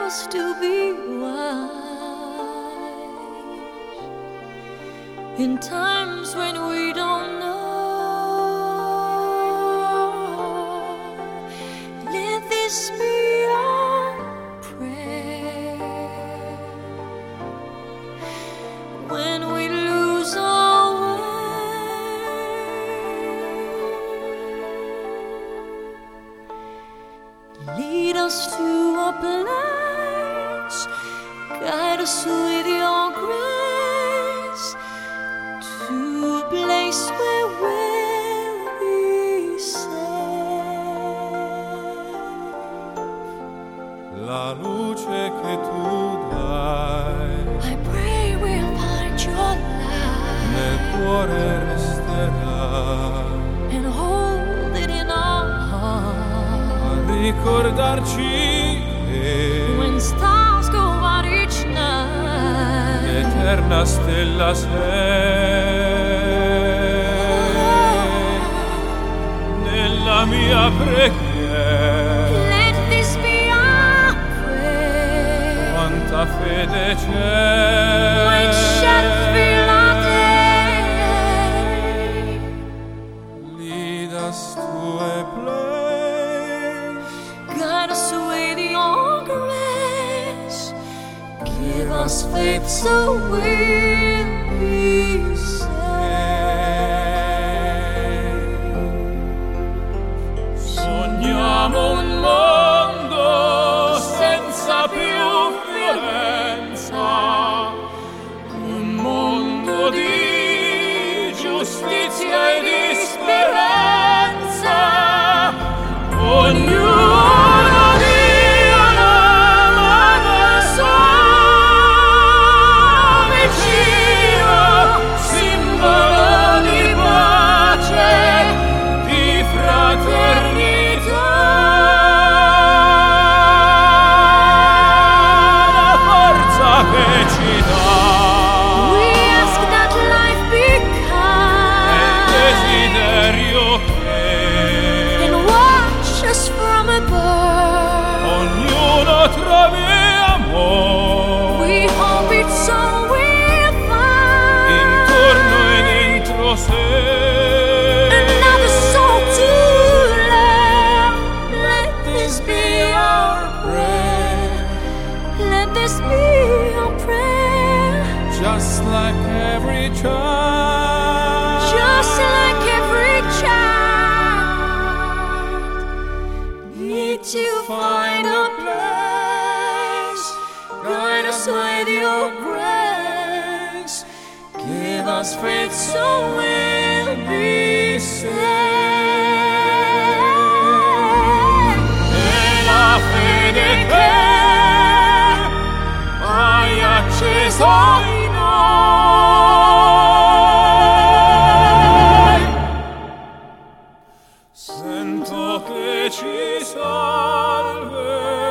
us to be wise in times when we don't know. Let this be our prayer when we lose our way. Lead us to a place, guide us with your grace, to a place where we'll be safe. La luce che tu dai I pray we'll find your light nel cuore resterà, and hold it in our heart. a ricordarci che When stars go out each night, l'eterna stella sei nella mia preghiera. let this be our prayer. Quanta fede c'è, When shadows fill our day, lead us to a place, guide us with your grace. Give us faith so we'll be safe. sogniamo un mondo senza più violenza, un mondo di giustizia e di speranza. Ognuno dia una mano al suo vicino, simbolo di pace, di fraternità. La forza che ci dà We ask that life be è il kind desiderio che and watch us from above. ognuno trovi amore We hope it's so we'll find intorno e dentro sé. another soul to love. Let this be our prayer. Let this be our prayer. Just like every child, Just like every child, need to find a place. Guide us with your grace. Give us faith so we'll be saved. e la fede che hai acceso in noi. Sento che ci salverà.